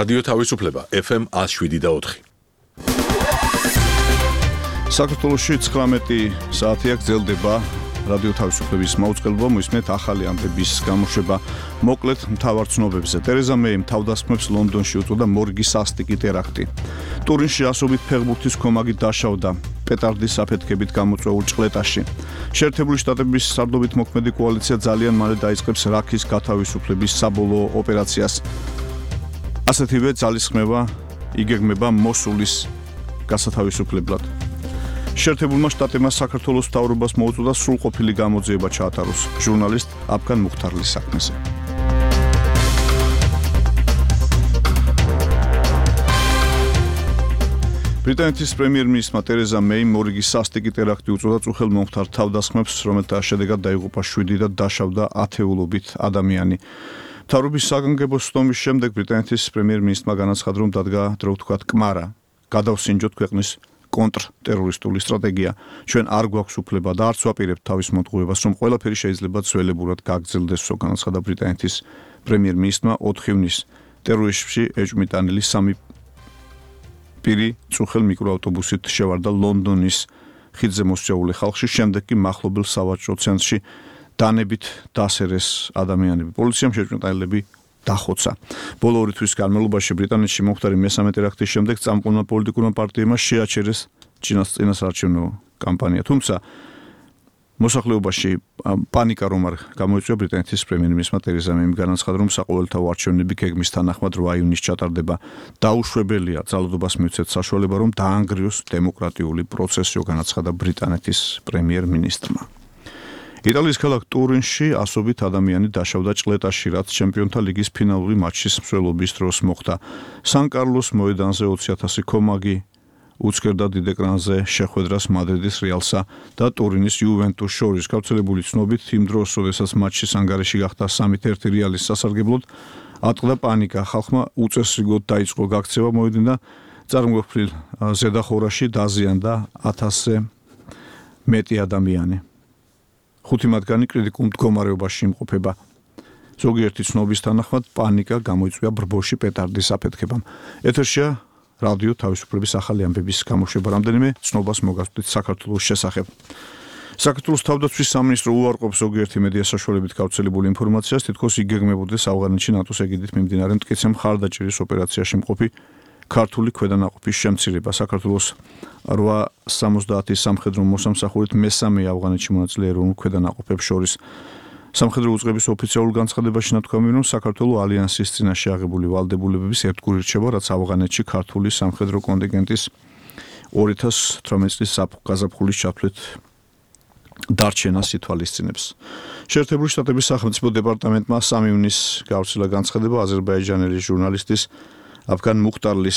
რადიო თავისუფლება FM 107.4. საქართველოში 19 საათია გრძელდება რადიო თავისუფლების მაუწყებლობა, მოისმენთ ახალი ამბების გამოშვება. მოკლედ მთავარ ცნობებზე. ტერეზა მეიმ თავდასხმებს ლონდონში უწოდა მორგის სასტიკი ტერაქტი. ტურინში ასობით ფეხბურთის კომაგი დაშავდა პეტარდის საფეთქებით გამოწვეულ ჭყლეტაში. შეერთებული შტატების სარდლობით მოქმედი კოალიცია ძალიან მალე დაიწყებს რაქის გათავისუფლების საბოლოო ოპერაციას. ასეთივე ძალისხმევა იგეგმება მოსულის გასათავისუფლებლად. შეერთებულმა შტატებმა საქართველოს მთავრობას მოუწოდა სრულყოფილი გამოძიება ჩაატაროს ჟურნალისტ აფგან მუხთარლის საქმეზე. ბრიტანეთის პრემიერ-მინისტრმა ტერეზა მეიმ მორიგის სასტიკი ტერაქტი უწოდა წუხელ მომხდარ თავდასხმებს, რომელთა შედეგად დაიღუპა 7 და დაშავდა ათეულობით ადამიანი. მთავრობის საგანგებო სტომის შემდეგ ბრიტანეთის პრემიერ-მინისტრმა განაცხადა, რომ დადგა დრო ვთქვათ კმარა, გადავსინჯოთ ქვეყნის კონტრტერორისტული სტრატეგია. ჩვენ არ გვაქვს უფლება და არც ვაპირებთ თავის მოტყუებას, რომ ყველაფერი შეიძლება ძველებურად გაგრძელდეს, განაცხადა ბრიტანეთის პრემიერ-მინისტრმა 4 ივნის ტერორისტში ეჭვმიტანილი 3 პირი წუხელ მიკროავტობუსით შევარდა ლონდონის ხიდზე მოსწავლე ხალხში, შემდეგ კი მახლობელ სავაჭრო ცენტრში დანებით დასერეს ადამიანები. პოლიციამ შეჭმიტანილები დახოცა. ბოლო 2 თვის განმავლობაში ბრიტანეთში მომხდარი მესამე ტერაქტის შემდეგ წამყვანმა პოლიტიკურმა პარტიებმა შეაჩერეს წინასარჩევნო კამპანია. თუმცა მოსახლეობაში პანიკა რომ არ გამოიწვია, ბრიტანეთის პრემიერ-მინისტრმა ტერეზა მეიმ განაცხადა, რომ საყოველთაო არჩევნები გეგმის თანახმად 8 ივნისს ჩატარდება. დაუშვებელია ძალადობას მივცეთ საშუალება, რომ დაანგრიოს დემოკრატიული პროცესი, განაცხადა ბრიტანეთის პრემიერ-მინისტრმა. იტალიის ქალაქ ტურინში ასობით ადამიანი დაშავდა ჭყლეტაში, რაც ჩემპიონთა ლიგის ფინალური მატჩის მსვლელობის დროს მოხდა. სან-კარლოს მოედანზე 20,000 კომაგი უცქერდა დიდ ეკრანზე შეხვედრას მადრიდის რეალსა და ტურინის იუვენტუსს შორის. გავრცელებული ცნობით, იმ დროს, როდესაც მატჩის ანგარიში გახდა 3-1 რეალის სასარგებლოდ, ატყდა პანიკა. ხალხმა უწესრიგოდ დაიწყო გაქცევა მოედნიდან, წარმოქმნილ ზედახურაში დაზიანდა 1000-ზე მეტი ადამიანი. 5 მათგანი კრიტიკულ მდგომარეობაში იმყოფება. ზოგიერთი ცნობის თანახმად პანიკა გამოიწვია ბრბოში პეტარდის საფეთქებამ. ეთერშია რადიო თავისუფლების ახალი ამბების გამოშვება. რამდენიმე ცნობას მოგაწვდით საქართველოს შესახებ. საქართველოს თავდაცვის სამინისტრო უარყოფს ზოგიერთი მედია საშუალებით გავრცელებული ინფორმაციას, თითქოს იგეგმებოდეს ავღანეთში ნატოს ეგიდით მიმდინარე მტკიცე მხარდაჭერის ოპერაციაში მყოფი ქართული ქვედანაყოფის შემცირება. საქართველოს 870 სამხედრო მოსამსახურით მესამე ავღანეთში მონაწილე ეროვნულ ქვედანაყოფებს შორის. სამხედრო უწყების ოფიციალურ განცხადებაში ნათქვამია, რომ საქართველოს ალიანსის წინაშე აღებული ვალდებულებების ერთგული რჩება, რაც ავღანეთში ქართული სამხედრო კონტინგენტის 2018 წლის გაზაფხულის ჩათვლით დარჩენას ითვალისწინებს. შეერთებული შტატების სახელმწიფო დეპარტამენტმა 3 ივნისს გავრცელა განცხადება აზერბაიჯანელი ჟურნალისტის აფგან მუხტარლის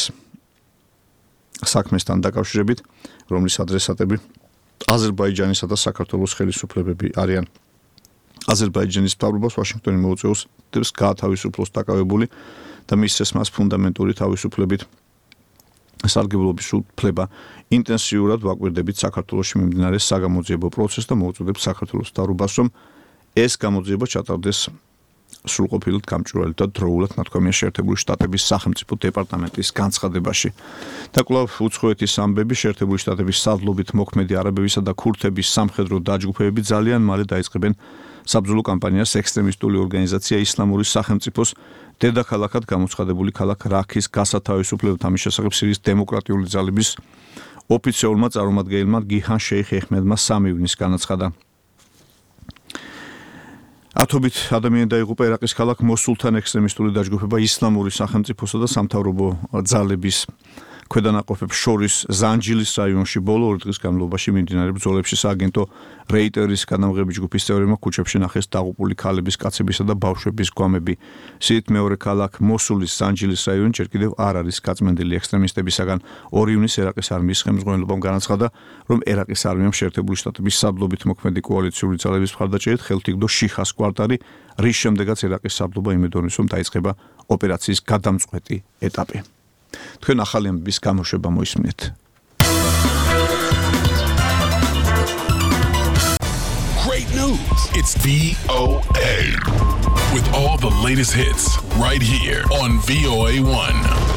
საქმესთან დაკავშირებით, რომლის ადრესატები აზერბაიჯანისა და საქართველოს ხელისუფლებები არიან. აზერბაიჯანის მთავრობას ვაშინგტონი მოუწევს დებს გაათავისუფლოს დაკავებული და მის სესმას ფუნდამენტური თავისუფლებით სარგებლობის უფლება. ინტენსიურად ვაკვირდებით საქართველოში მიმდინარე საგამოძიებო პროცესს და მოუწოდებს საქართველოს მთავრობას, რომ ეს გამოძიება ჩატარდეს სრულყოფილად გამჭვირვალედ და დროულად, ნათქვამია შეერთებული შტატების სახელმწიფო დეპარტამენტის განცხადებაში. და კვლავ უცხოეთის ამბები, შეერთებული შტატების სარდლობით მოქმედი არაბებისა და ქურთების სამხედრო დაჯგუფებები ძალიან მალე დაიწყებენ საბრძოლო კამპანიას ექსტრემისტული ორგანიზაცია ისლამური სახელმწიფოს დედაქალაქად გამოცხადებული ქალაქ რაქის გასათავისუფლებლად. ამის შესახებ სირიის დემოკრატიული ძალების ოფიციალურმა წარმომადგენელმა გიჰან შეიხ ეჰმედმა 3 ივნისს განაცხადა. ათობით ადამიანი დაიღუპა ერაყის ქალაქ მოსულთან ექსტრემისტული დაჯგუფება ისლამური სახელმწიფოსა და სამთავრობო ძალების ქვედანაყოფებს შორის ზანჯილის რაიონში ბოლო 2 დღის განმავლობაში მიმდინარე ბრძოლებში სააგენტო რეიტერის განამღები ჯგუფის წევრებმა ქუჩებში ნახეს დაღუპული ქალების, კაცებისა და ბავშვების გვამები. სიით მეორე ქალაქ მოსულის ზანჯილის რაიონი ჯერ კიდევ არ არის გაწმენდილი ექსტრემისტებისაგან. 2 ივნისს ერაყის არმიის ხელმძღვანელობამ განაცხადა, რომ ერაყის არმიამ შეერთებული შტატების სარდლობით მოქმედი კოალიციური ძალების მხარდაჭერით ხელთ იგდო შიხას კვარტალი, რის შემდეგაც ერაყის სარდლობა იმედოვნებს, რომ დაიწყება ოპერაციის გადამწყვეტი ეტაპი. თქვენ ახალი ამბების გამოშვება მოისმინეთ. Great news. news. It's VOA. With all the latest hits right here on VOA1.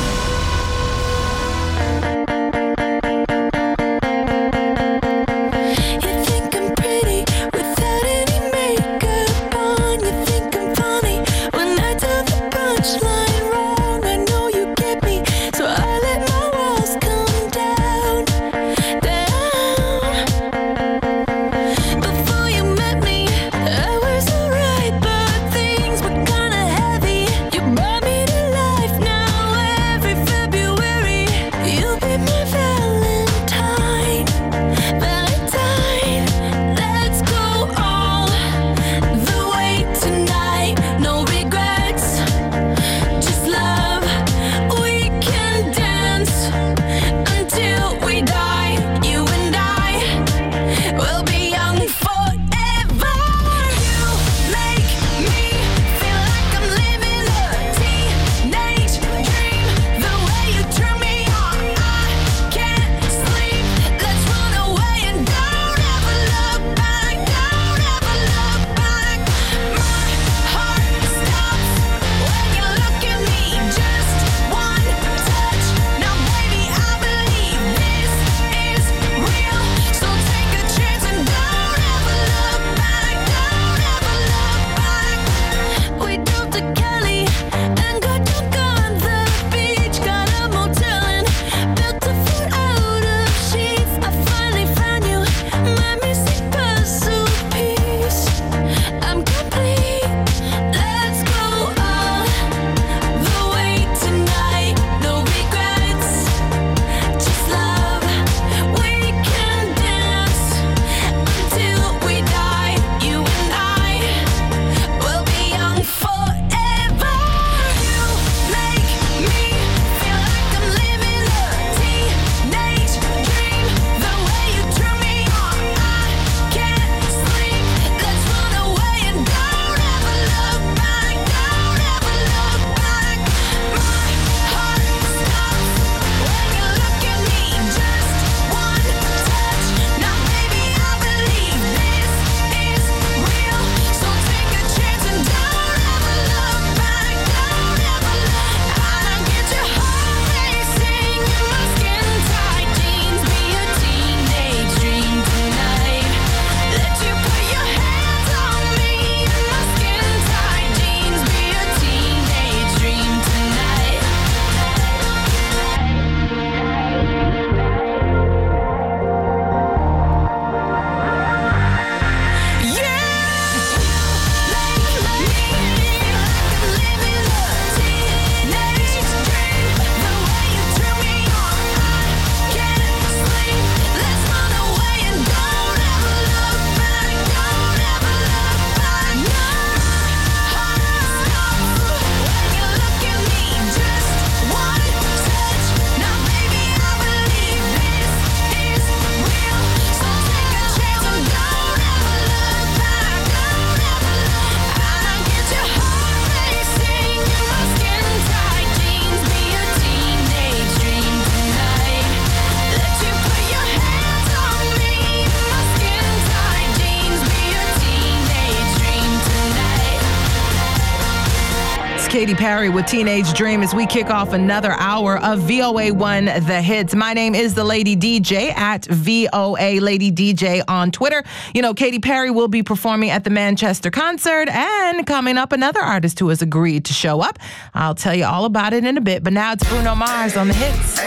Katy Perry with Teenage Dream as we kick off another hour of VOA1 The Hits. My name is the Lady DJ at VOA Lady DJ on Twitter. You know, Katy Perry will be performing at the Manchester concert, and coming up, another artist who has agreed to show up. I'll tell you all about it in a bit, but now it's Bruno Mars on The Hits.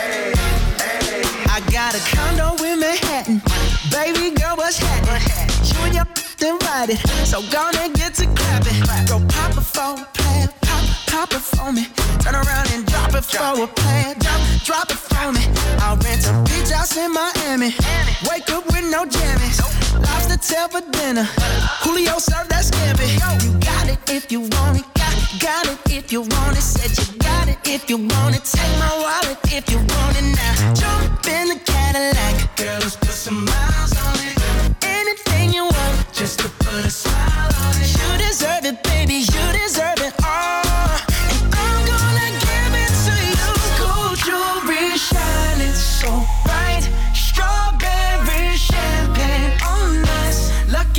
I got a condo in Manhattan. Baby girl, what's happening? You and your invited, so gonna get to clapping. Go pop it for a plan, pop it for me. Turn around and drop it for a plan, drop it for me. I'll rent a beach house in Miami. Wake up with no jammies. Lobster tail for dinner. Julio served that scampi. You got it if you want it. Got it if you want it. Said you got it if you want it. Take my wallet if you want it now. Jump in the Cadillac. Girl, let's put some miles on it. Anything you want, just to put a smile on it. You deserve it, baby. You deserve it all. And I'm gonna give it to you. Gold jewelry shining so bright. Strawberry champagne on us. Lucky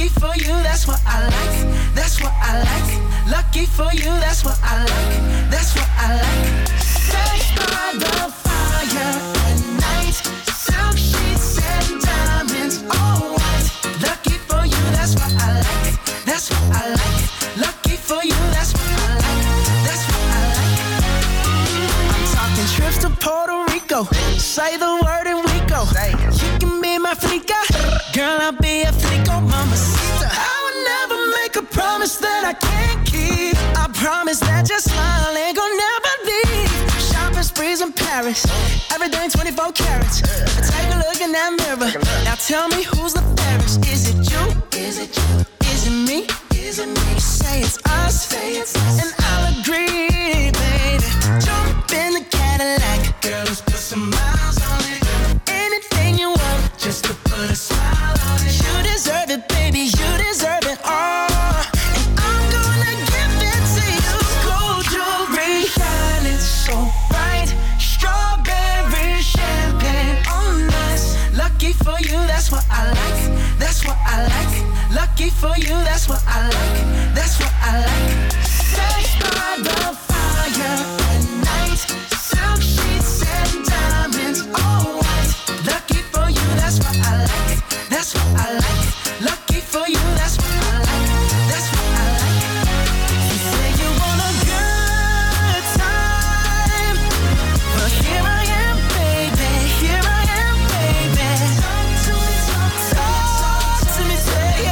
Lucky for you, that's what I like. That's what I like. Lucky for you, that's what I like. That's what I like. Sex by the fire at night. Silk sheets and diamonds, all white. Lucky for you, that's what I like. That's what I like. Lucky for you, that's what I like. That's what I like. I'm talking trips to Puerto Rico. Say the word and we go. You can be my flica. Girl, I'll be a flico, mamacita. I would never make a promise that I can't keep. I promise that your smile ain't gonna never leave. Shopping sprees in Paris. Everything 24 carats. Take a look in that mirror. Now tell me who's the fairest. Is it you? Is it you? Is it me? Is it me? Say it's us. Say it's us. And I'll agree, baby. Jump in the Cadillac. Girl, let's put some miles on it. Anything you want, just to put a smile on it. You deserve it, baby. You deserve it all. And I'm gonna give it to you. Gold jewelry, shining so bright. Strawberry champagne on us. Lucky for you, that's what I like. That's what I like. Lucky for you, that's what I like. That's what I like. Sex by the fire at night. Silk sheets and diamonds, all white. Lucky for you, that's what I like. That's what I like. Lucky for you, that's what I like. That's what I like. You say you want a good time, but here I am, baby. Here I am, baby. Talk to me, tell me.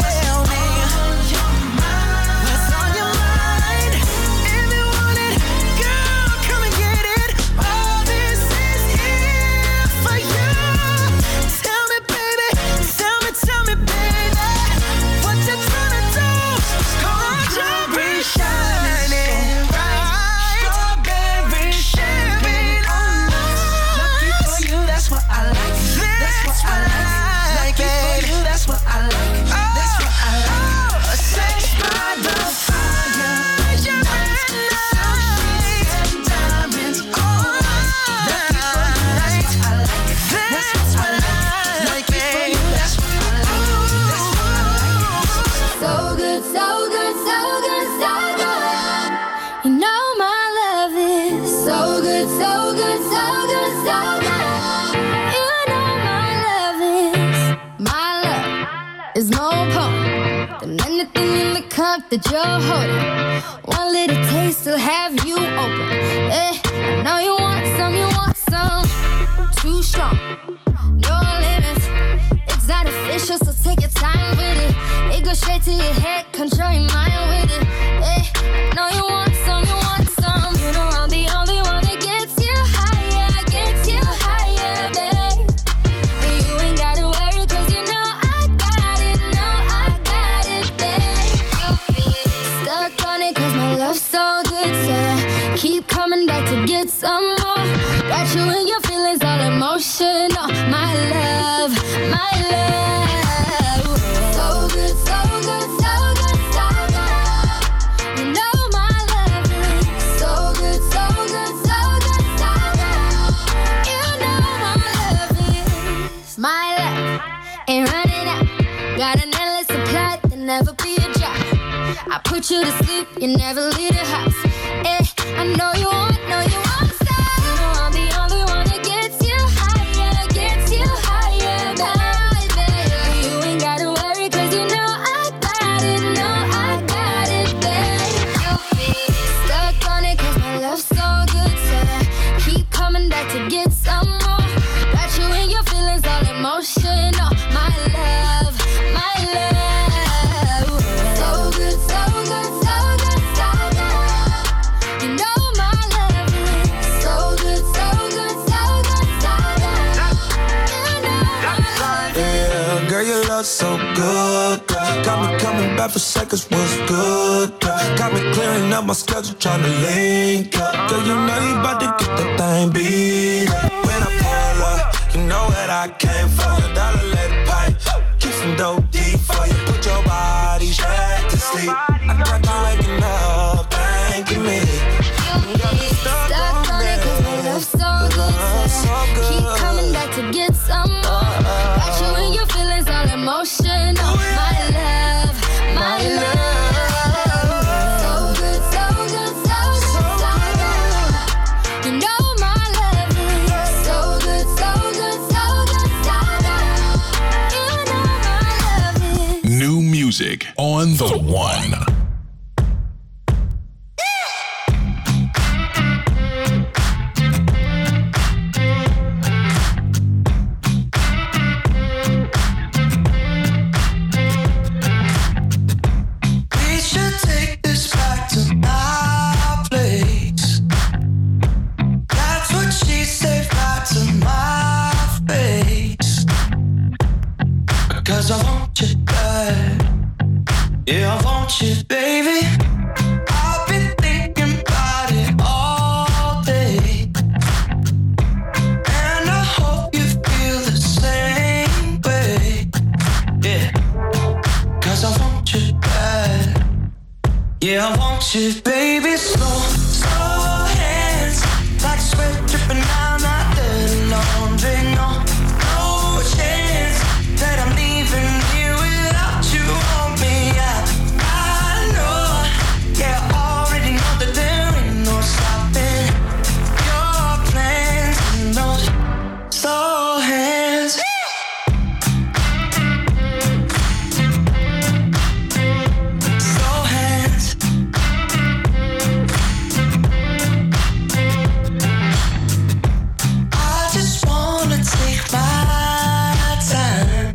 What's on your mind? If you want it, girl, come and get it. All this is here for you. Tell me, baby. Tell me, baby. What you tryna do? Gold jewelry shining bright. Strawberry champagne on us. Lucky for you, that's what I like. That's what I like. Lucky for you, that's what I like. That's what I like. Sex by the fire. Diamonds on us. Lucky for you, that's what I like. That's what I like. Lucky for you, that's what I like. That's what I like. So good, so good, so good, so good. You know my love is so good, so good, so good, so good. You know my love is more potent than anything in the cup that you're holding. One little taste will have you open. I know you want some, too strong. No limits. It's artificial, so take your time with it. It goes straight to your head, control your mind with it. I know you want some. You know I'm the only one that gets you higher, babe. And you ain't gotta worry, 'cause you know I got it, babe. Stuck on it 'cause my love's so good, so I keep coming back to get some more. Got you in your feelings, all emotional. My love. So good, so good, so good, so good. You know my love is so good, so good, so good, so good. You know my love is my love. Ain't running out. Got an endless supply, there'll never be a drop. I put you to sleep, you never leave the house. I know you want some. You know I'm the only one that gets you higher, baby. You ain't gotta worry, 'cause you know I got it, babe. Stuck on it 'cause my love's so good, so I keep coming back to get some more. Got you in your feelings, all emotional. My love. So good, so good, so good, so good. You know my love is so good, so good, so good, so good. You know my love is. Yeah, girl, your love so good, girl. Got me coming back for seconds, what's good, girl. Got me clearing up my schedule, trying to link up. Girl, you know you about to get that thing beat up. When I pull up, you know that I came for you. Dollar let it pipe, keep some dope deep for you. Put your body back to sleep. I got you waking up, thanking me. Stuck on it 'cause my love's so good, so I keep coming back to get some more. Got you in your feelings, all emotional. My love. music on The One. We should take this back to my place. That's what she said back to my face. Cause I want you bad. Yeah, I want you, baby. I've been thinking about it all day. And I hope you feel the same way. Yeah, cause I want you bad. Yeah, I want you, baby. Slow, slow hands, like sweat dripping down my dirty laundry. No, no chance that I'm leaving here without you on me. I know, yeah, I already know that there ain't no stopping your plans and those slow hands. Slow hands. I just wanna take my time.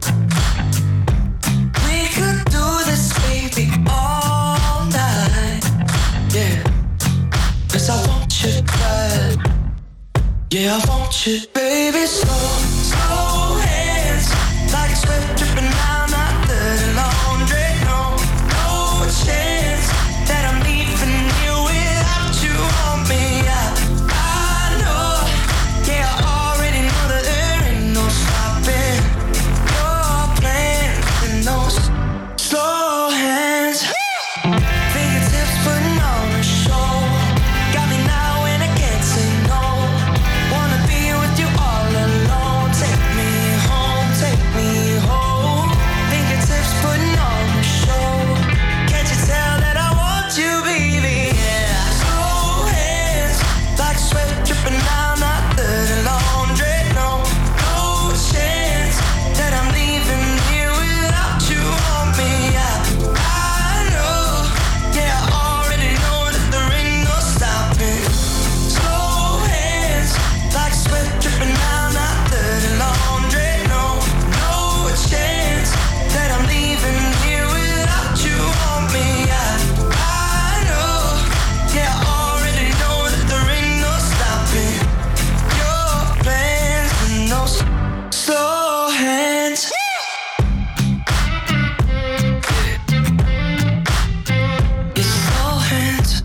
We could do this, baby, all night. Yeah, cause I want you bad. Yeah, I want you, baby. Slow, slow hands, like sweat dripping down my dirty laundry. No, no chance that I'm leaving you without you on me. I know, yeah, I already know that there ain't no stopping your plans and those slow hands. Fingertips putting on a show. Got me now and I can't say no. Wanna be with you all alone. Take me home, take me home. Fingertips putting on a show. Can't you tell that I want you, baby? Yeah. Slow hands, like sweat dripping down my dirty laundry. No, no chance that I'm leaving here without you on me. I know, yeah, I already know that there ain't no stopping. Slow hands, like sweat dripping down my dirty laundry. No, no chance that I'm leaving here without you on me. I know, yeah, I already know that there ain't no stopping your plans and those slow hands. Your slow hands.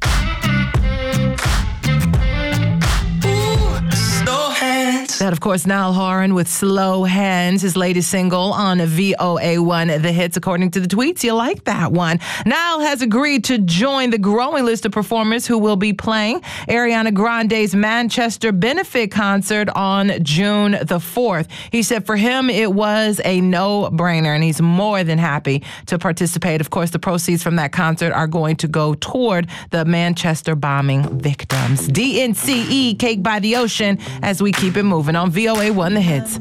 Ooh, slow hands. That, of course, Niall Horan with Slow Hands, his latest single on VOA1 The Hits. According to the tweets, you like that one. Niall has agreed to join the growing list of performers who will be playing Ariana Grande's Manchester benefit concert on June the 4th. He said for him, it was a no-brainer, and he's more than happy to participate. Of course, the proceeds from that concert are going to go toward the Manchester bombing victims. DNCE, Cake by the Ocean, as we keep it moving on VOA1 The Hits.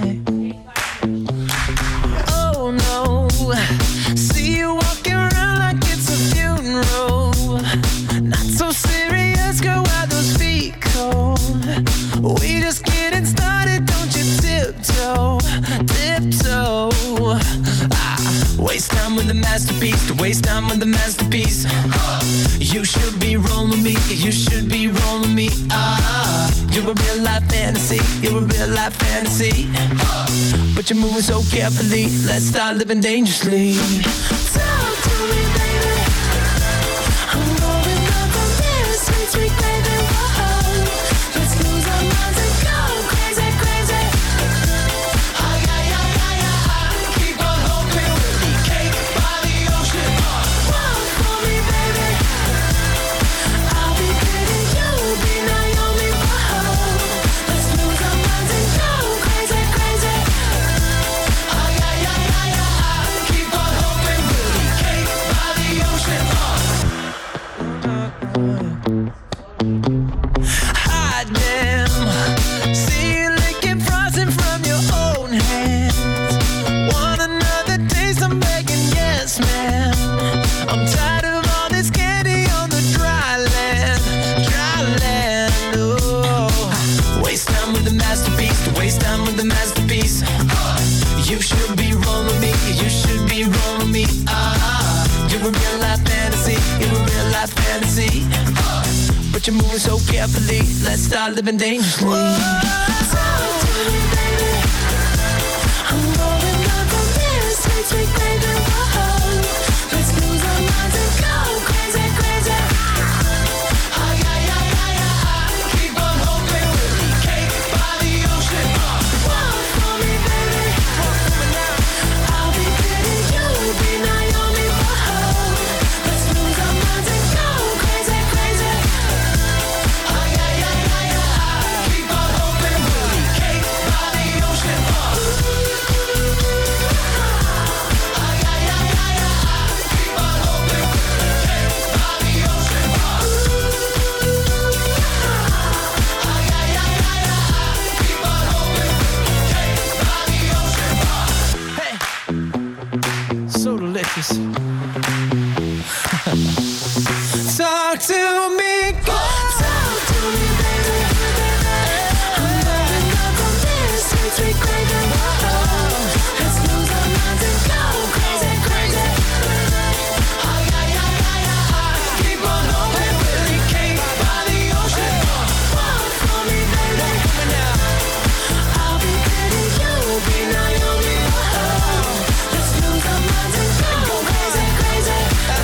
Oh no, see you walking around like it's a funeral. Not so serious, girl, why those feet cold? We just getting started, don't you tiptoe, tiptoe. Waste time with the masterpiece, to waste time with the masterpiece. You should be rolling me, you should be rolling me. You're a real life fantasy, you're a real life fantasy. But you're moving so carefully, let's start living dangerously. Talk to me, baby. I'm going up on this sweet, sweet baby. Whoa. Let's lose our minds and go crazy, crazy. Ay, ay, ay, ay, ay. Keep on hoping we'll be cake by the ocean. Walk for me, baby. I'll be pretty, you'll be Naomi. Whoa. Let's lose our minds and go crazy, crazy. Ay, ay, ay, ay, ay. Keep on hoping we'll you're moving so carefully. Let's start living dangerously. Talk to me, baby. I'm going up from this. Sweet baby, whoa. Let's lose our minds and go crazy, crazy. Ay, ay, ay, ay, ay. Keep on hoping we'll be cake by the ocean. Walk for me, baby. Walk for me now. I'll be pretty, you'll be Naomi, whoa. Let's lose our minds and go crazy, crazy. Ay, ay, ay, ay, ay. Keep on hoping we'll be cake by the ocean. Ay, ay, ay, ay, ay. Keep on hoping we'll be cake by the ocean. Ay, ay, ay, ay, ay. Keep on hoping we'll be cake by the ocean. Hey, so delicious. Talk to me, girl. Talk to me, baby. I'm going up from this sweet crazy. Let's lose our minds and go crazy, crazy. Ay, ay, ay, ay, ay. Keep on hoping we'll be cake by the ocean. Walk for me, baby. I'll be pretty, you'll be Naomi. Let's lose our minds and go crazy, crazy.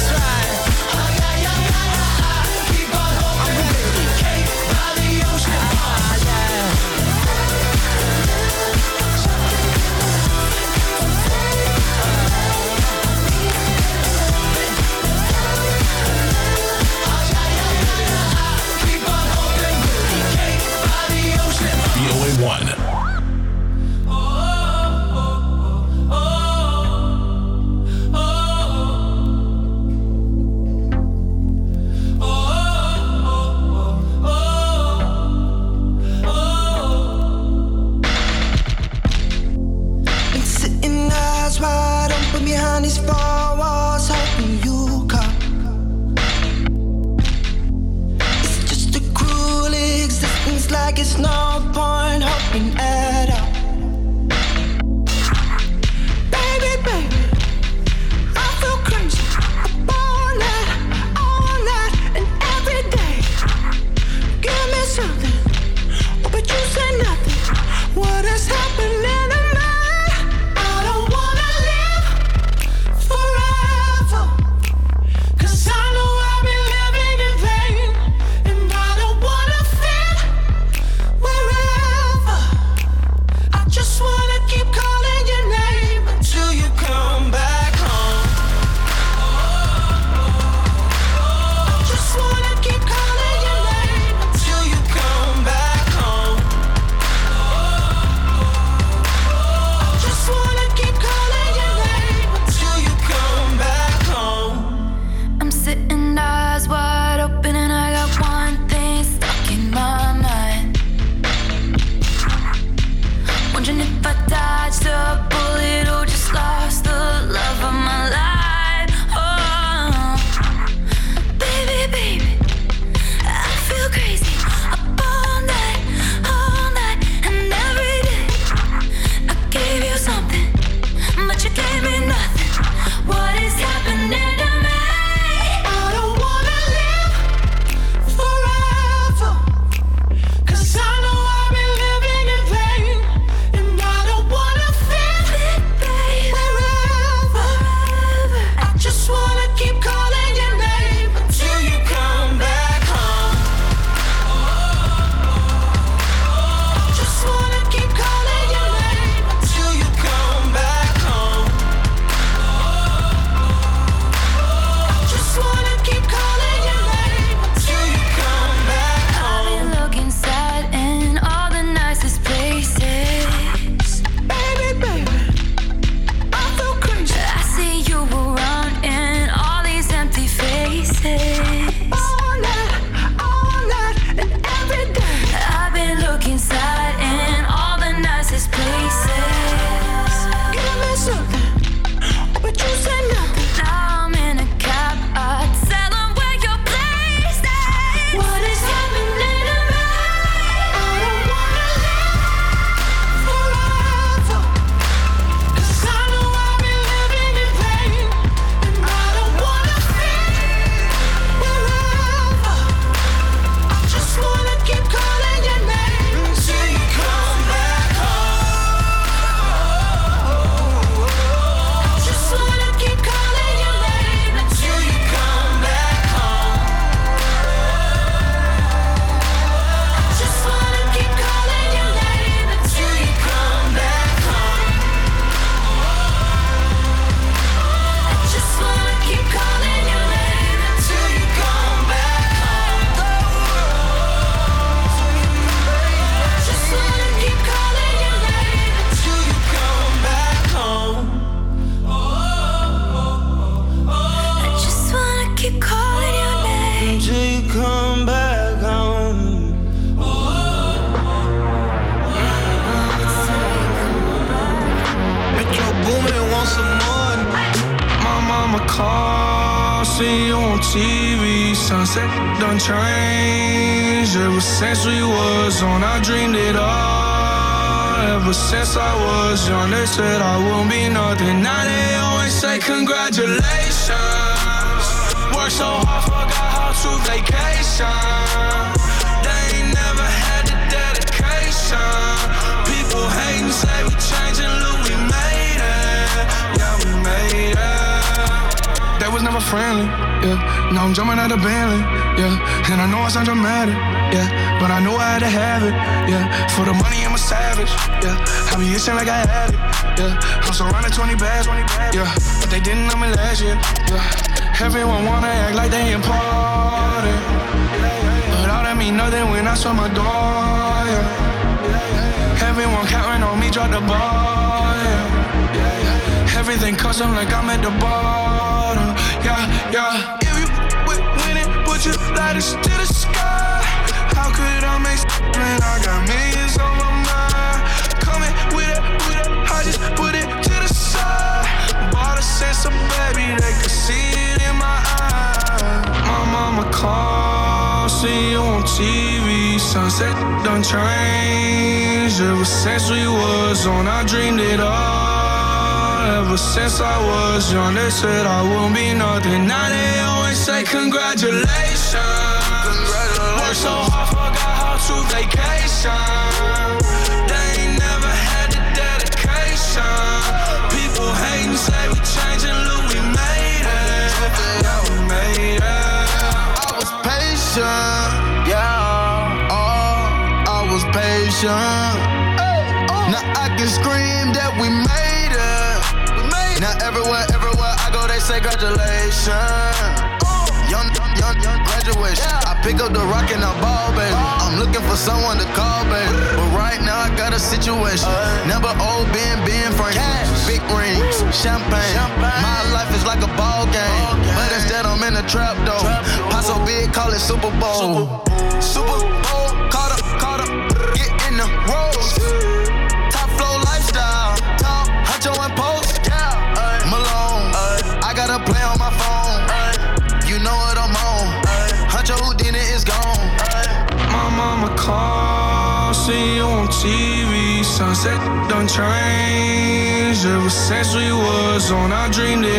mama call, see you on TV. Sunset done changed. Ever since we was on, I dreamed it all. Ever since I was young, they said I won't be nothing. Now they always say congratulations. Worked so hard, forgot how to vacation. They ain't never had the dedication. People hating, say we changing, look, we made it. Yeah, we made it. That was never friendly, yeah. Now I'm jumping out of Bentley, yeah. And I know I sound dramatic, yeah. But I know I had to have it, yeah. For the money, I'm a savage, yeah. I be itching like I had it, yeah. I'm surrounded 20 bags, yeah. But they didn't know me last year, yeah. Everyone wanna act like they important, but all that mean nothing when I saw my door, yeah. Everyone counting on me, drop the ball, yeah. Everything custom like I'm at the bottom, yeah. If you winning, put your lighters to the sky. How could I make when I got millions on my mind? Coming with it, I just put it to the side. Bought a sense of baby, they could see it in my eyes. My mama called, see you on TV. Sunset done changed. Ever since we was on, I dreamed it all. Ever since I was young, they said I won't be nothing. Now they always say congratulations. Worked so hard, forgot how to vacation. They ain't never had the dedication. People hating, say we changing, look, we made it. Yeah, we made it. I was patient, yeah. Oh, I was patient. Now I can scream that we made it. Now everywhere I go, they say congratulations. Young graduation. I pick up the rock and I ball, baby. I'm looking for someone to call, baby. But right now I got a situation. Never old Ben Franklin. Big rings, champagne. My life is like a ball game. But instead I'm in the trap though. Pot so big, call it Super Bowl. Super Bowl, caught up, get in the rolls. Top flow lifestyle, top Huncho and Post. Malone, I got a play on my phone. You know what I'm on. Huncho Houdini is gone. My mama called, see you on TV. Sunset done changed. Ever since we was on, I dreamed it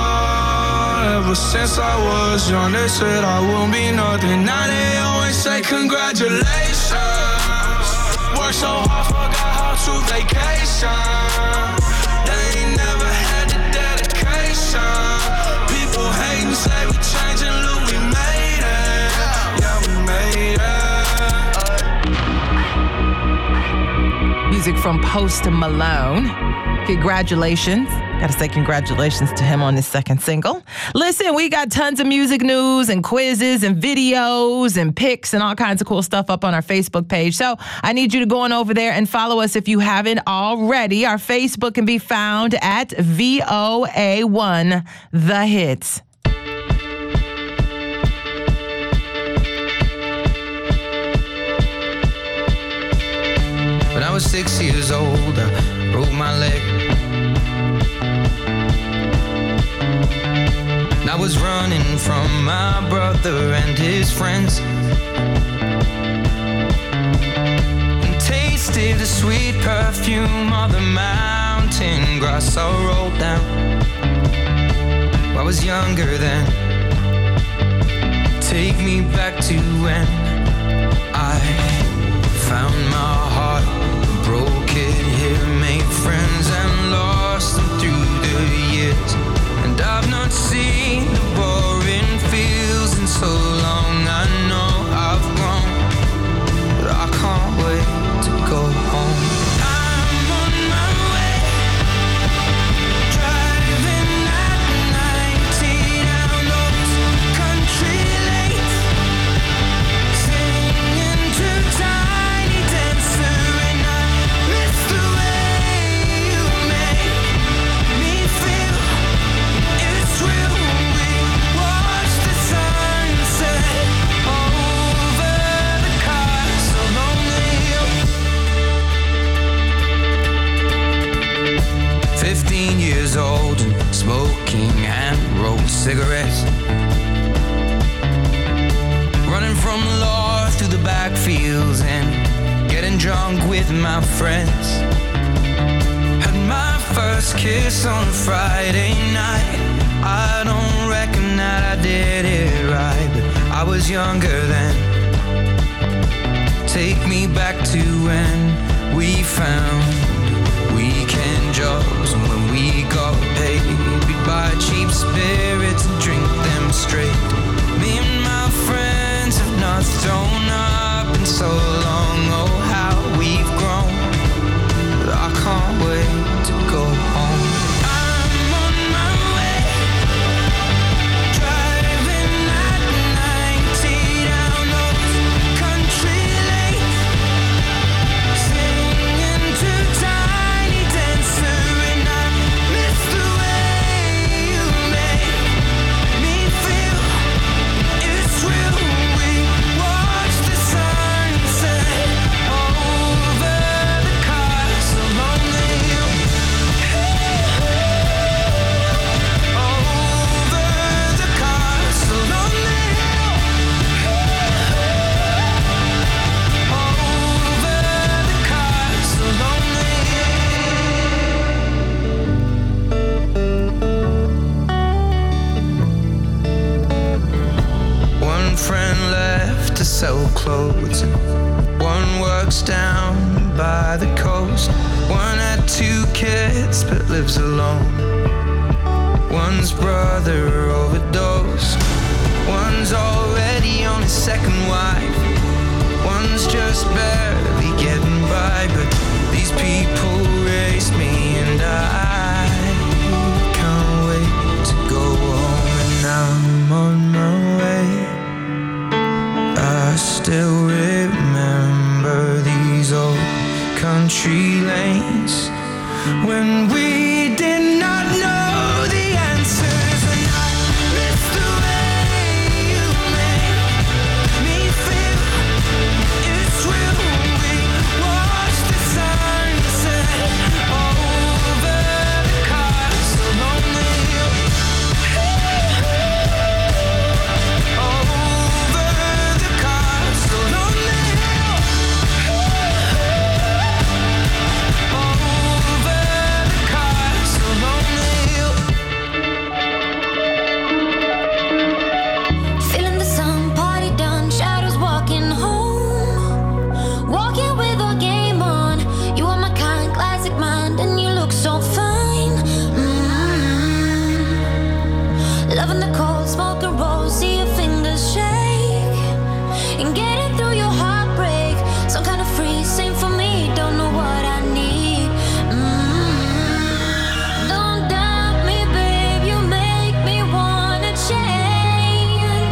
all. Ever since I was young, they said I won't be nothing. Now they always say congratulations. Worked so hard, forgot how to vacation. They ain't never had the dedication. People hating, say we changing, look, we made it. Yeah, we made it. Music from Post Malone. Congratulations. Gotta say congratulations to him on his second single. Listen, we got tons of music news and quizzes and videos and pics and all kinds of cool stuff up on our Facebook page. So I need you to go on over there and follow us if you haven't already. Our Facebook can be found at VOA1 The Hits. When I was 6 years old, I broke my leg. I was running from my brother and his friends, and tasted the sweet perfume of the mountain grass I rolled down. I was younger then. Take me back to when I found my heart, broke it here, made friends and lost them through the years. And I've not seen the boring fields in so long. I know I've grown, but I can't wait to go home. I'm on my way, driving at 90 down those country lanes, singing to Tiny Dancer, and I miss the way you cigarettes. Running from law through the backfields and getting drunk with my friends. Had my first kiss on a Friday night. I don't reckon that I did it right, but I was younger then. Take me back to when we found weekend jobs, and when we got paid, we'd buy cheap spirits and drink them straight. Me and my friends have not thrown up in so long. Oh, how we've grown, but I can't wait to go home. I'm on my way, driving at 90 down those country lanes, singing to Tiny Dancer, and I miss the way you make me feel. It's real. We watch the sunset over the castle on the hill. Over the castle on the hill. Over the castle on the hill. One friend left to sell clothes, and one works down by the coast. One had 2 kids but lives alone. One's brother overdosed. One's already on his second wife. One's just barely getting by, but these people raised me, and I can't wait to go home. And I'm on my way. I still remember these old country lanes when we did not know the answers, and I miss the way you make me feel. It's real. We watch the sunset over the castle on the hill. Over the castle on the hill. Over the castle on the hill. Feeling the sun, party done, shadows walking home. Walking with a game on. You are my kind, classic mind, and you look so fine. Loving the cold, smoking rolls, see your fingers shake. And getting through your heartbreak. Some kind of free, same for me, don't know what I need. Don't doubt me, babe, you make me wanna change.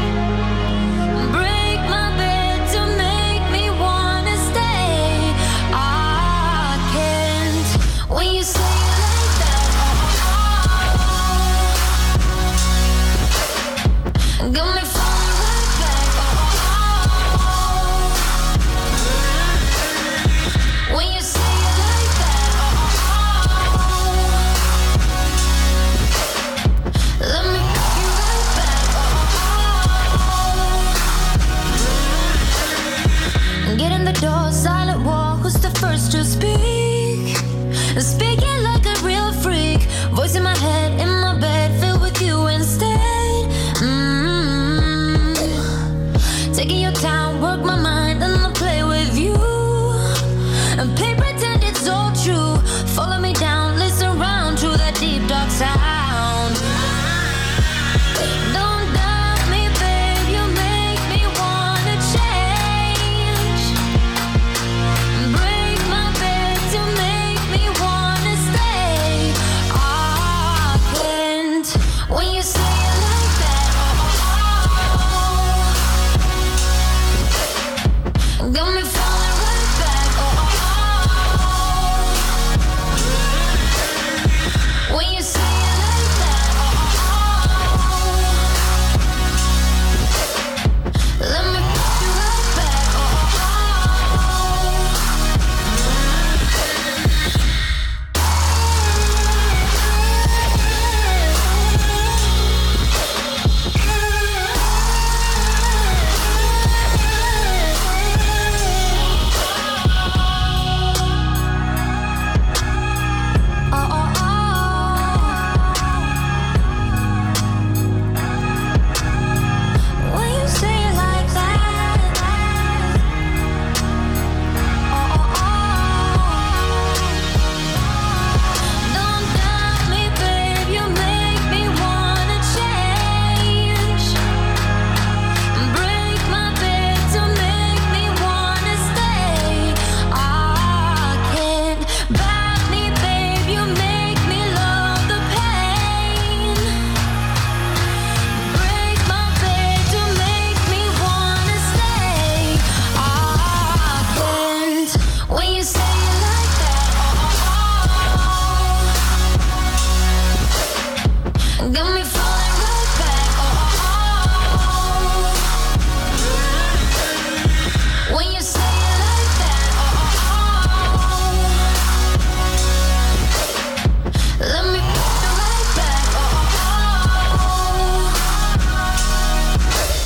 Break my bed to make me wanna stay. I can't when you say it like that.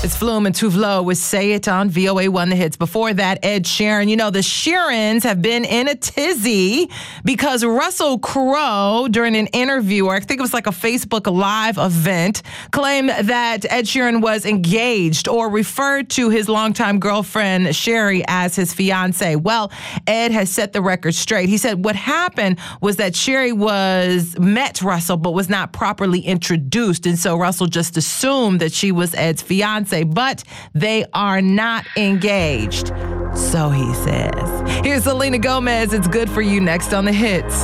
It's Flume and Tuvlo with Say It on VOA1 The Hits. Before that, Ed Sheeran. You know, the Sheerans have been in a tizzy because Russell Crowe, during an interview, or I think it was like a Facebook Live event, claimed that Ed Sheeran was engaged or referred to his longtime girlfriend, Sherry, as his fiance. Well, Ed has set the record straight. He said what happened was that Sherry met Russell but was not properly introduced, and so Russell just assumed that she was Ed's fiance, but they are not engaged. So he says. Here's Selena Gomez. It's Good For You next on The Hits.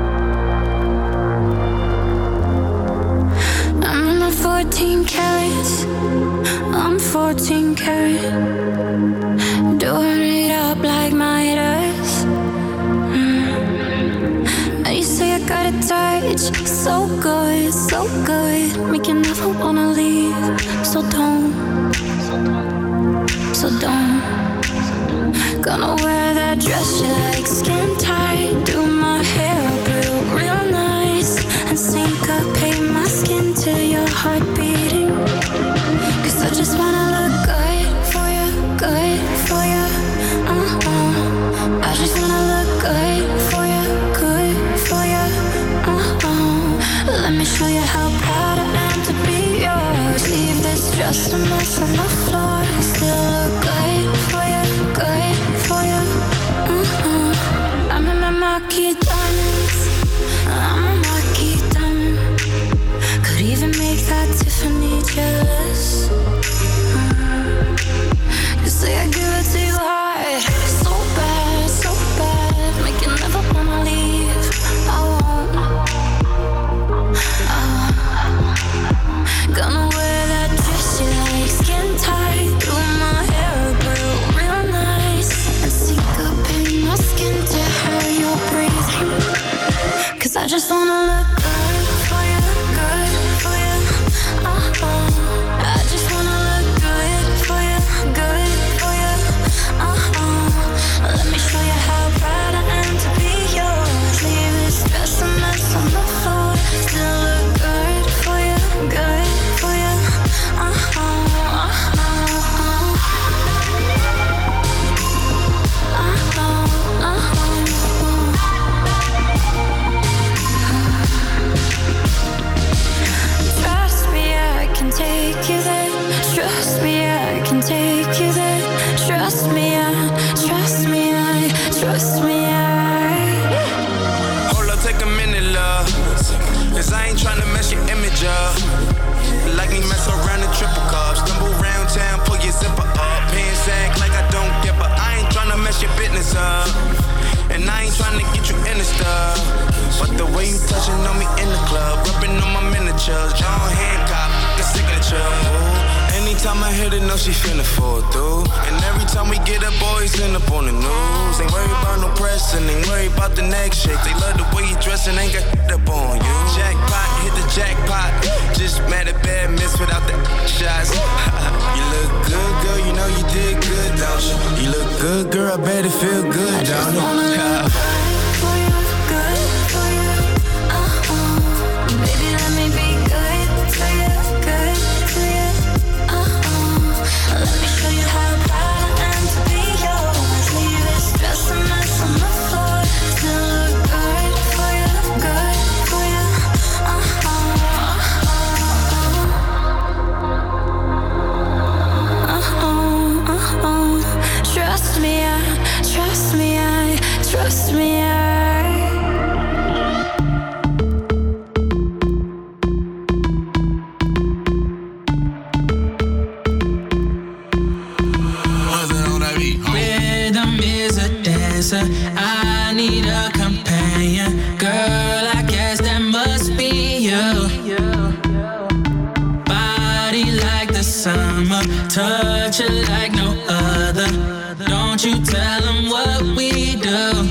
I'm not 14 carats. I'm 14 karat. Doing it up like my dress. You say I got a touch, so good, make you never wanna leave. So don't. Gonna wear that dress you like, skin tight. Do my hair up real nice, and syncopate my skin to your heart beating. Cause I just wanna look good for you, good for you. I just wanna look good for you, good for you. Let me show you how proud I am to be yours. Leave this dress a mess on the floor. Still look good for you, good for you. I'm in my marquee diamonds. I'm a marquee diamond. Could even make that Tiffany jealous. You say I give it to you hard, so bad, make you never wanna leave. I won't. Gonna wear that dress you like, skin tight. Do my hair real nice, and syncopate my skin to how you're breathing. Cause I just wanna look good for you, good for you. I just wanna look good for you, good for you. Let me show you how proud I am to be yours. Leave this dress a mess on the floor. Still look good for you, good for you. Trust me, I can take you there. Trust me, I can take you there. Trust me, trust me, Hold up, take a minute, love. Cause I ain't tryna mess your image up. Like me mess around in triple cups. Stumble around town, pull your zipper up. Pants act like I don't get, but I ain't tryna mess your business up. And I ain't tryna get you in the stuff. But the way you touching on me in the club, rubbing on my miniatures, John Hancock, the signature. Anytime I hit it, know she finna fall through. And every time we get up, boys end up on the news. Ain't worried about no pressing, ain't worried about the next shake. They love the way you dressing, ain't got up on you. Jackpot, hit the jackpot. Just mad at bad miss without the shots. You look good, girl, you know you did good, don't you? You look good, girl, I bet it feel good, don't you? for you, good for you. Baby, let me be good to you, good to you. Let me show you how proud I am to be yours. Leave this dress a mess on the floor. Still look good for you, good for you. Trust me, Rhythm is a dancer. I need a companion. Girl, I guess that must be you. Body like the summer, touch it like no other. Don't you tell them what we do.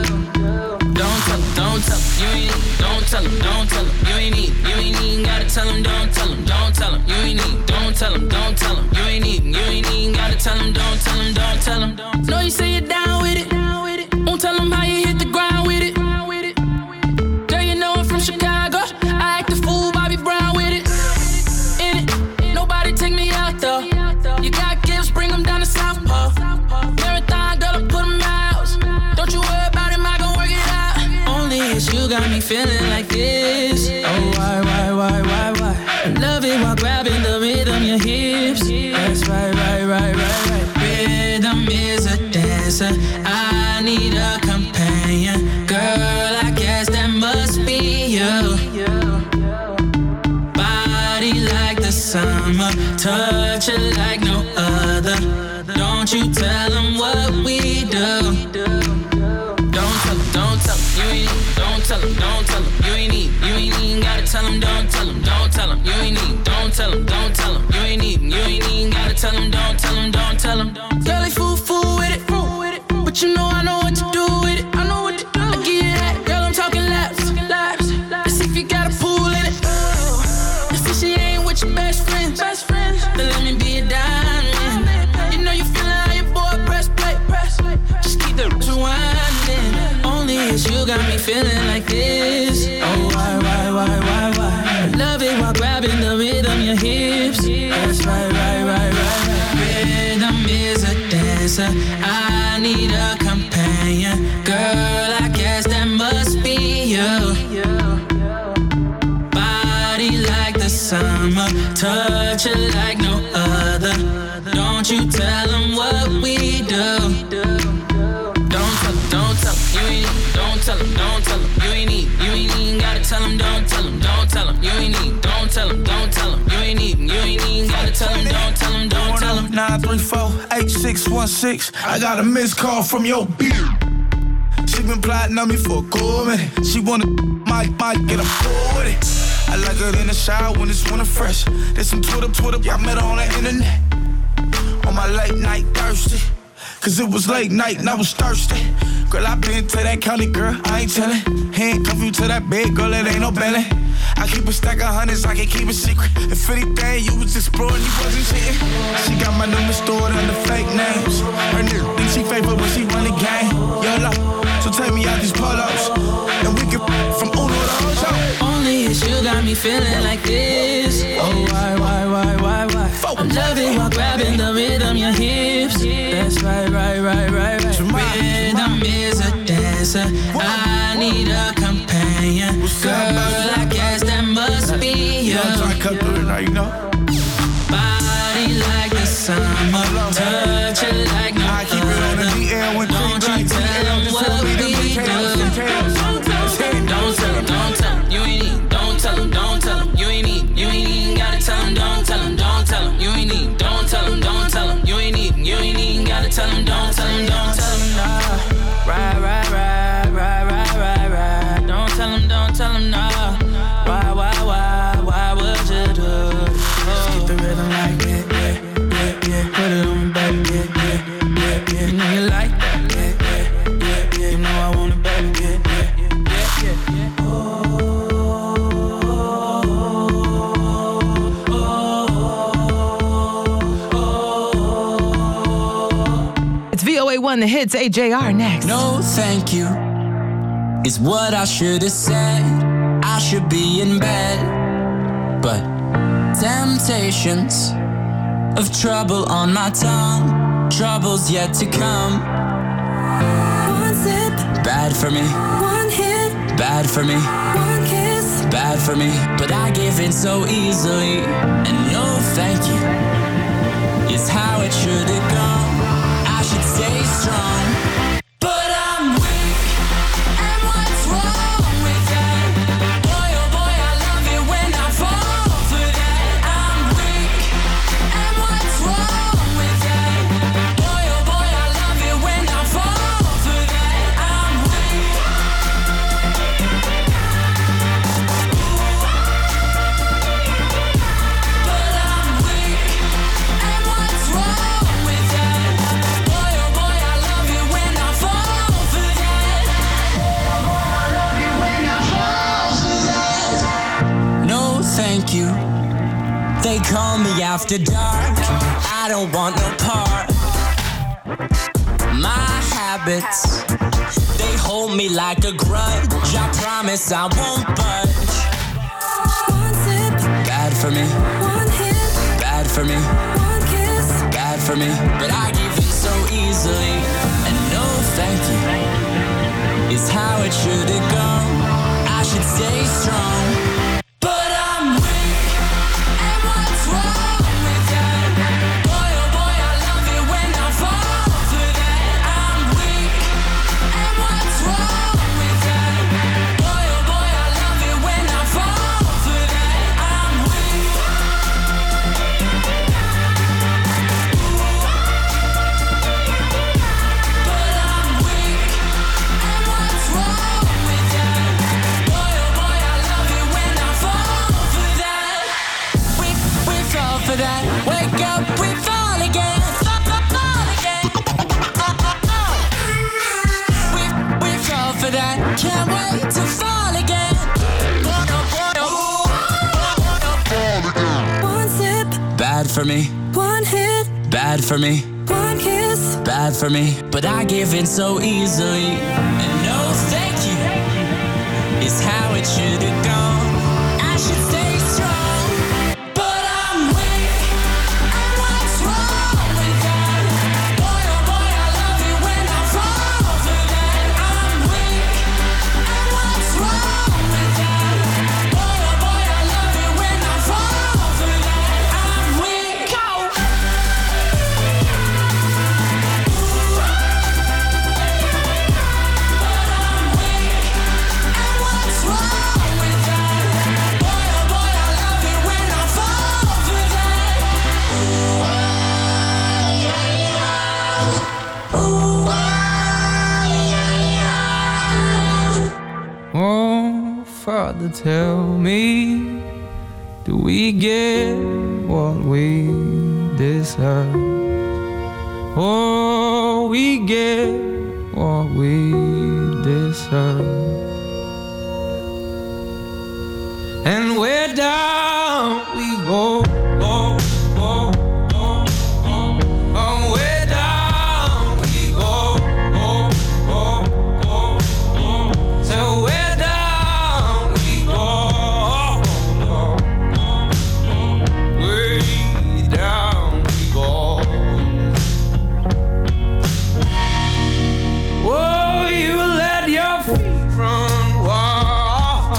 Don't tell them, you ain't, don't tell them, you ain't even gotta tell them, don't tell them, you ain't need, don't tell them, you ain't even gotta tell them, don't tell them. Know you say you're down with it, won't tell them how you hit the ground with it. Girl, you know I'm from Chicago, I act a fool, Bobby Brown with it. In it, nobody take me out though. it while grabbing the rhythm, your hips. That's right. Rhythm is a dancer. I need a companion. Girl, I guess that must be you. Body like the summer, touch it like no other. Don't you tell them what we do. Don't tell them, you ain't need. Don't tell them, you ain't need. You ain't even gotta tell them, don't tell them, you ain't need. Don't tell them, you ain't even gotta tell them, don't tell them. Girl, they fool with it, but you know I know what to do with it. I get it that, girl, I'm talking laps. Let's see if you got a pool in it. Let's see she ain't with your best friend. Then let me be a diamond. You know you feeling how your boy press play. Just keep the rewinding. Only it's you got me feeling like this. Oh, why? Love it while grabbing the rhythm, your hips. That's right. Rhythm is a dancer. I need a companion. Girl, I guess that must be you. Body like the summer, touch it like no other. Don't you tell them what we do. Don't tell them, you ain't need. Don't tell them, you ain't need. You ain't even gotta tell them, don't tell them, you ain't need. Don't tell them, you ain't even gotta tell them, don't tell them. 934-8616. I got a missed call from your beard. She been plotting on me for a cool minute. She wanna might get a pull with it. I like her in the shower when it's winter fresh. There's some Twitter, I met her on the internet. On my late night thirsty. Cause it was late night and I was thirsty. Girl, I been to that county, girl, I ain't tellin'. Handcuff you to that bed, girl, it ain't no belly. I keep a stack of hundreds, I can keep it secret. If anything, you was exploring, you wasn't cheating. She got my number stored under fake names. Her nigga think she favorite when she run the game. YOLO, so take me out these polos. And we can from Uno to Ocho. Only it's you got me feeling like this. Oh, why? I'm loving while grabbing the rhythm, your hips. That's right. Rhythm is a dancer. I need a companion. Girl, I guess that must be you. Body like the summer, touch it like no other. Don't you tell them what we do. Don't tell them, you ain't need. Don't tell them, you ain't need. You ain't even gotta tell them, don't tell them, you ain't need. Don't tell them, you ain't even gotta tell them, don't tell them, nah. Right. Don't tell them, nah. Why would you do? Just keep the rhythm like yeah. Put it on me, baby, yeah. You know you like that, yeah. You know I want it, baby, yeah. It's VOA1 The Hits, AJR next. No, thank you is what I should have said. I should be in bed, but temptations of trouble on my tongue, trouble's yet to come. One sip, Bad for me, one hit, bad for me, one kiss. bad for me, but I give in so easily. And no thank you is how it should have gone. I should stay strong, but I'm weak. And what's wrong with that? Boy, oh boy, I love it when I fall for that. I'm weak. And what's wrong with that? Boy, oh boy, I love it when I fall for that. I'm weak. But I'm weak. And what's wrong with that? Boy, oh boy, I love it when I fall for that. No, thank you. They call me after dark. I don't want no part. My habits, they hold me like a grudge. I promise I won't budge. One sip, Bad for me, one hit, bad for me, one kiss. bad for me, but I give in so easily. And no thank you is how it should have gone. I should stay strong, but I'm weak. And for that. Wake up, we fall again. Fall again. We fall for that. Can't wait to fall again. One sip, Bad for me, one hit, bad for me, one kiss. bad for me. But I give in so easily. And no thank you is how it should have gone. I should stay strong, but I'm weak. And what's wrong with that? Boy, oh boy, I love it when I fall for that. I'm weak. And what's wrong with that? Boy, oh boy, I love it when I fall for that. I'm weak. What's wrong with that? Boy, oh boy, I love it when I fall for that. Oh, Father, tell me, do we get what we deserve? Oh, we get what we deserve. And where down we go, oh, oh, oh, oh, oh, where down we go, oh, oh, oh, oh, so where down we go, oh, oh, oh, way down we go. Oh, you let your feet run wild.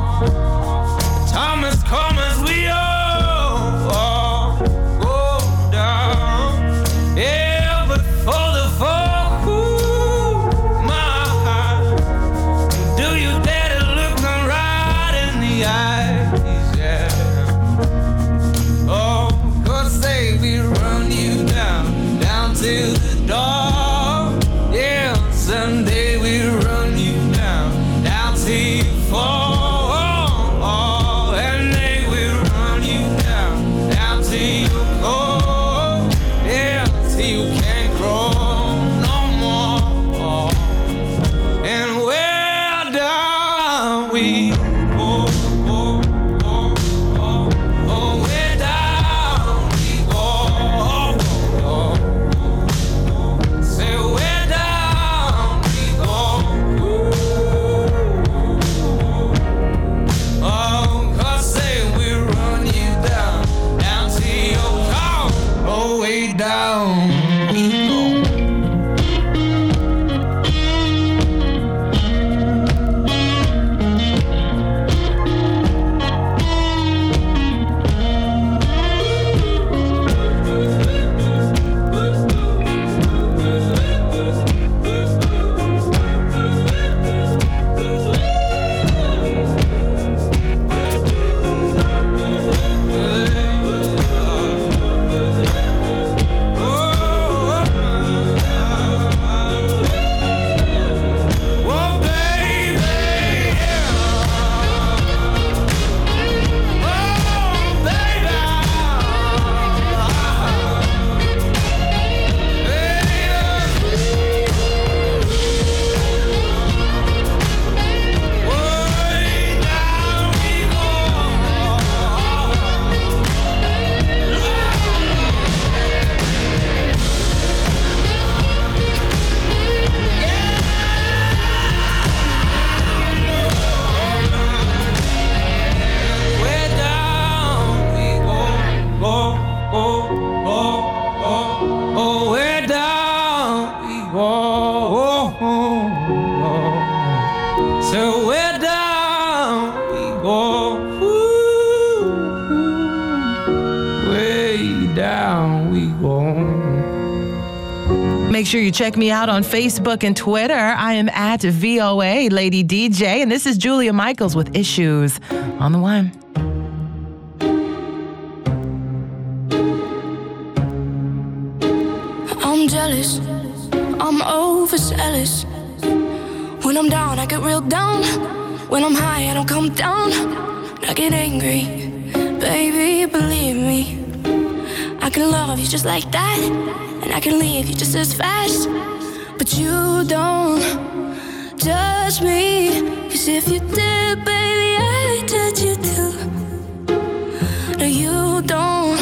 Time has come as we all go down. Yeah, but for the fall, ooh, my heart, do you dare to look them right in the eyes? Yeah. Oh, 'cause they will run you down, down to the door. Yeah, someday we'll run you down, down till you fall. And they will run you down, down till you go. Yeah, till you can't grow no more. And where down we go, oh, oh, oh, oh, where down we go, oh, oh, oh. Say where down we go. Oh, 'cause they will run you down, down to your car, oh, way down we go. Oh, baby, yeah. Oh, baby. Way down we Where down we go, oh, oh, oh, oh, where down we go, oh, oh, oh. So where down we go, ooh, way down we go. Make sure you check me out on Facebook and Twitter. I am at VOA Lady DJ, and this is Julia Michaels with Issues on the One. I'm jealous, I'm overzealous. When I'm down, I get real down. When I'm high, I don't come down. I get angry, baby, believe me. of you just like that, and I can leave you just as fast. But you don't judge me, 'cause if you did, baby, I'd judge you too. No, you don't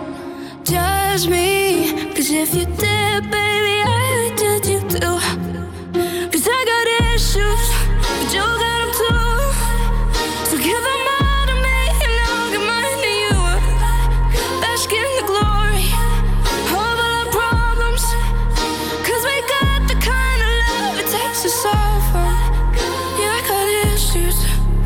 judge me, 'cause if you did, baby, I'd judge you too. 'Cause I got issues, but you got them too. So give them all to me and I'll give mine to you. Bask in the glory of all our problems, 'cause we got the kind of love it takes to solve them. Yeah, I got issues,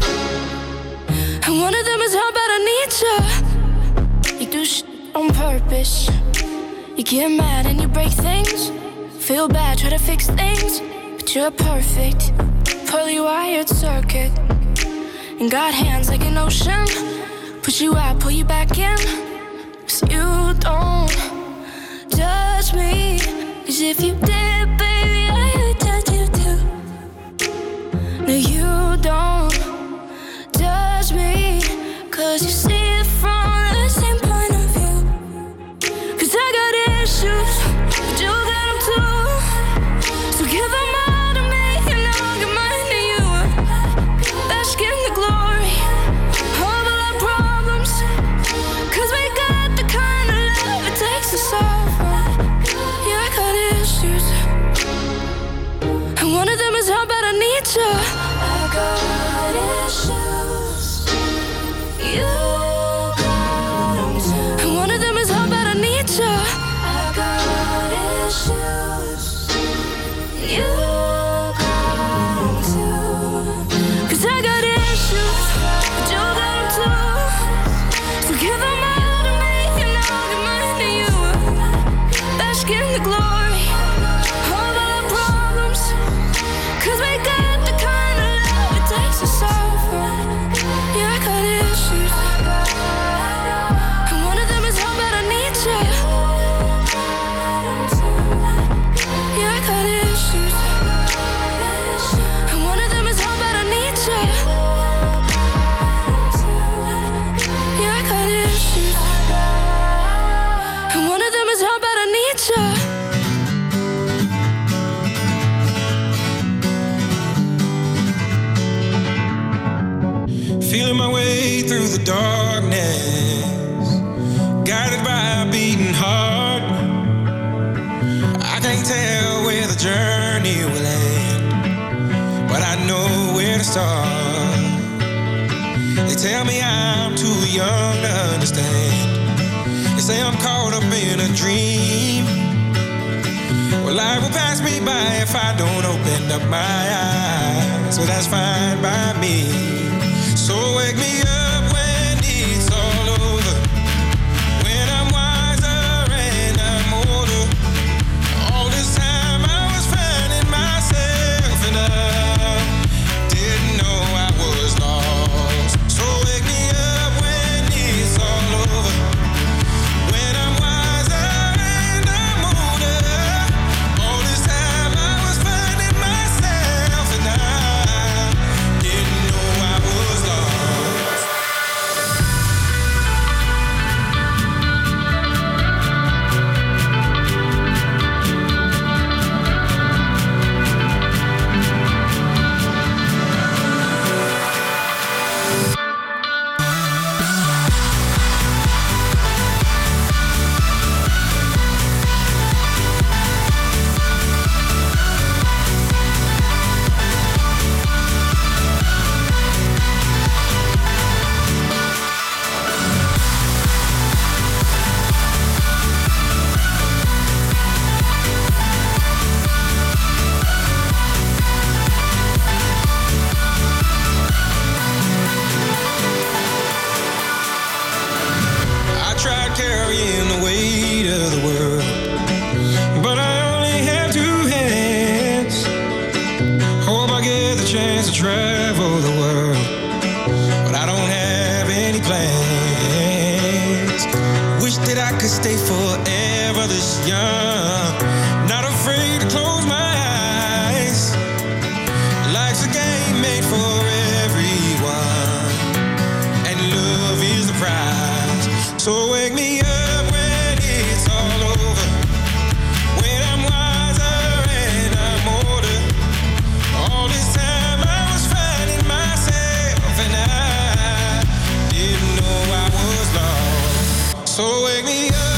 and one of them is how bad I need you. You do shit on purpose. You get mad and you break things. Feel bad, try to fix things, but you're perfect. Poorly wired circuit, and got hands like an ocean. Push you out, pull you back in. 'Cause you don't judge me, 'cause if you did, baby, I'd judge you too. No, you don't judge me, 'cause you see it from the same point of view. 'Cause I got issues, but you got them too. So give them all to me and I'll give mine to you. Bask in the glory of all our problems, 'cause we got the kind of love it takes to solve them. Yeah, I got issues, and one of them is how bad I need you. I got issues, you got them too. And one of them is how bad I need you. I got issues, you got them too. 'Cause I got issues, but you got them too. So give them all to me and I'll give mine to you. Bask in the glory of all our problems, 'cause we got the kind of love it takes to solve them. Yeah, I got issues, and one of them is how bad I need you. Yeah, I got issues, and one of them is how bad I need you. Yeah, I got issues, and one of them is how bad I need you. Feeling my way through the darkness, guided by a beating heart. I can't tell where the journey will end, but I know where to start. They tell me I'm too young to understand. They say I'm caught up in a dream. Well, life will pass me by if I don't open up my eyes. So that's fine by me. So wake me up when it's all over, when I'm wiser and I'm older. All this time I was finding myself and I didn't know I was lost. So wake me up when it's all over, when I'm wiser and I'm older. All this time I was finding myself and I didn't know I was lost. I tried carrying the weight of the world, but I only have two hands. Hope I get the chance to travel the world, but I don't have any plans. Wish that I could stay forever this young, not afraid to close my eyes. Life's a game made for everyone, and love is the prize. So wake me up when it's all Oh, wake me up